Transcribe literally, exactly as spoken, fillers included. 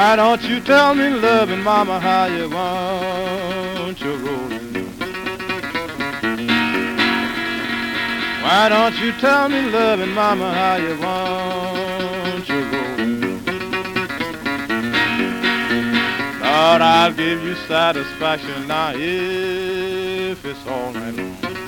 Why don't you tell me, loving mama, how you want your rolling? Why don't you tell me, loving mama, how you want your rolling? Lord, I'll give you satisfaction now if it's all right.